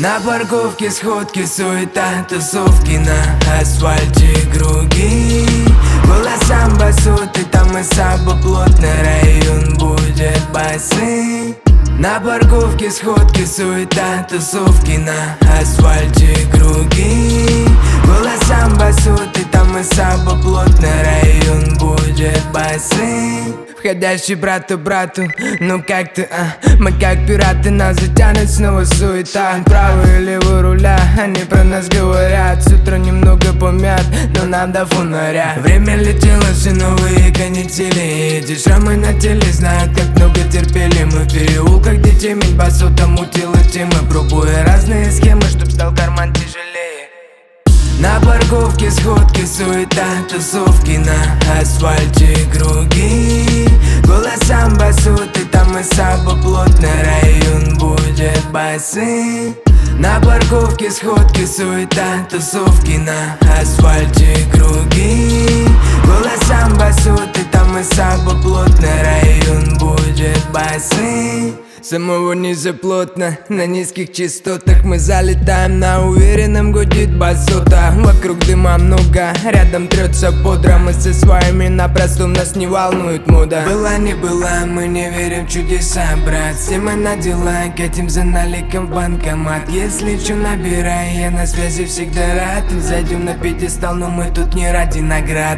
На парковке сходки, суета, тусовки на асфальте круги. Была самбо, суд, и там и сабо, плотный район будет басы. На парковке сходки, суета, тусовки на асфальте круги. Была самбо, суд, и там и сабо, плотный район будет басы. Входящий брату, ну как ты, Мы как пираты, нас затянет снова суета. Правый и левый руля, они про нас говорят. С утра немного помят, но нам до фонаря. Время летело, все новые канители. Эти шрамы на теле знают, как много терпели. Мы в переулках, где темень басота мутила темы, пробуя разные схемы, чтоб стал карман тяжелее. На парковке сходки, суета, тусовки на асфальте круги. Была самбо, суд, и там и сабо, плотный район будет басы. На парковке сходки, суета, тусовки на асфальте круги. Была самбо, суд, и там и сабо, плотный район будет басы. Самого низа плотно, на низких частотах мы залетаем, на уверенном гудит басота. Вокруг дыма много, рядом трется бодро. Мы со своими на простом, нас не волнует мода. Была не была, мы не верим в чудеса, брат. Все мы на дела, катим за наликом в банкомат. Если чё, набирай, я на связи всегда рад. Зайдем на пьедестал, но мы тут не ради наград.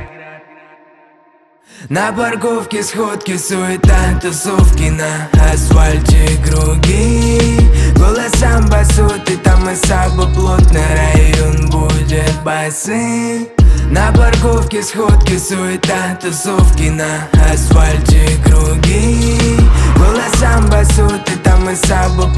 На парковке сходки, суета, тусовки на асфальте круги. Была самбо, суд, и там и сабо, плотный район будет басы. На парковке сходки, суета, тусовки на асфальте круги. Была самбо, суд, и там и сабо,